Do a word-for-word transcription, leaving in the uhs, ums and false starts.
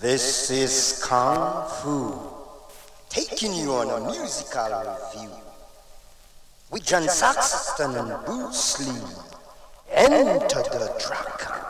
This is Kung Fu, taking you on a musical review with John Saxton and Bruce Lee. Enter the track.